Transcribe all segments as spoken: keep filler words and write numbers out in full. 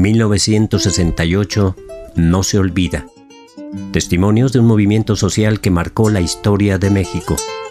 mil novecientos sesenta y ocho no se olvida. Testimonios de un movimiento social que marcó la historia de México.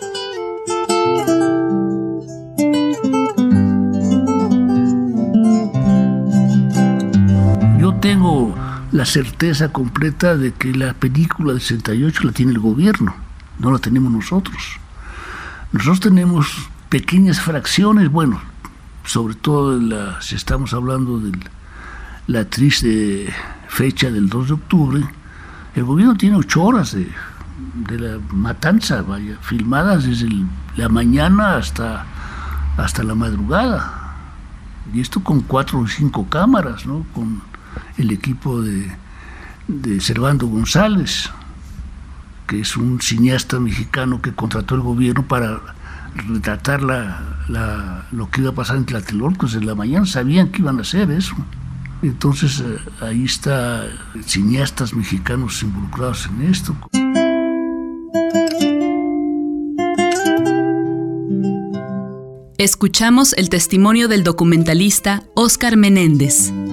Yo tengo la certeza completa de que la película del sesenta y ocho la tiene el gobierno, no la tenemos nosotros. Nosotros tenemos pequeñas fracciones, bueno, sobre todo la, si estamos hablando de la triste fecha del dos de octubre, el gobierno tiene ocho horas de, de la matanza, vaya, filmadas desde el, la mañana hasta, hasta la madrugada. Y esto con cuatro o cinco cámaras, ¿no? Con el equipo de, de Servando González, que es un cineasta mexicano que contrató el gobierno para retratar la, la, lo que iba a pasar en Tlatelolco. Desde la mañana sabían que iban a hacer eso. Entonces eh, ahí está cineastas mexicanos involucrados en esto. Escuchamos el testimonio del documentalista Óscar Menéndez.